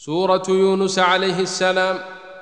سورة يونس عليه السلام.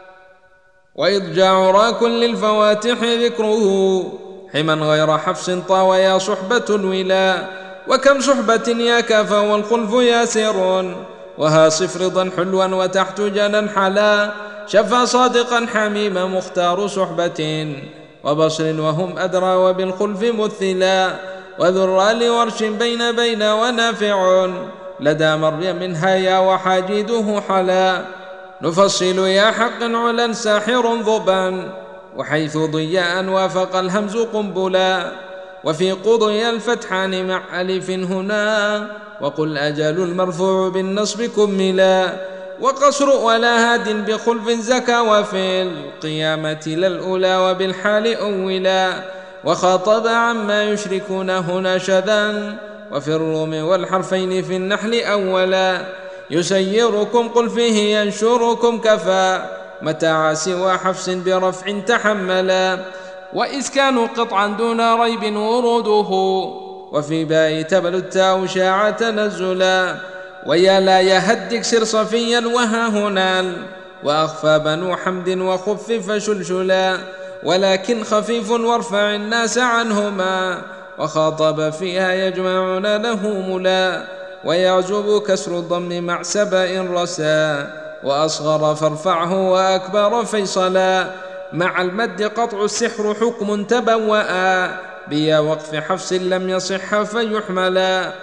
وإضجاع راك للفواتح ذكره حما غير حفص طاويا صحبة ولا، وكم صحبة يا كافى والخلف ياسر، وها صفرضا حلوا وتحت جنا حلا، شفى صادقا حميم مختار صحبة وبصر وهم أدرى وبالخلف مثلا، وذرى لورش بين ونافع لدى مريم هيا وحاجده حلا، نفصل يا حق علا ساحر ضبا، وحيث ضياء وافق الهمز قنبلا، وفي قضي الفتحان مع ألف هنا، وقل أجل المرفوع بالنصب كملا، وقصر ولا هاد بخلف زكا، وفي القيامة للأولى وبالحال أولا، وخاطب عما يشركون هنا شذا، وفي الروم والحرفين في النحل أولا، يسيركم قل فيه ينشركم كفى، متاع سوى حفص برفع تحملا، وإسكان قطعا دون ريب وروده، وفي باء تبل التاء شاع تنزلا، ويا لا يهدك سر صفيا وها هنا، وأخفى بنو حمد وخفف شلشلا، ولكن خفيف وارفع الناس عنهما، وخاطب فيها يجمعون له ملا، ويعزب كسر الضم مع سبأ رسا، وأصغر فارفعه وأكبر فيصلا، مع المد قطع السحر حكم تبوأ، بيا وقف حفص لم يصح فيحملا،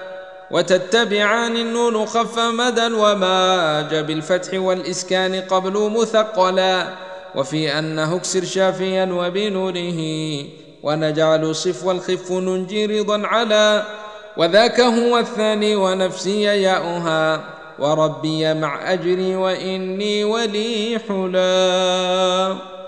وتتبعان النون خف مدى وماج بالفتح والإسكان قبل مثقلا، وفي أنه اكسر شافيا وبنوره، ونجعل صف والخف ننجي رضا على، وذاك هو الثاني ونفسي ياؤها، وربي مع أجري وإني ولي حلا.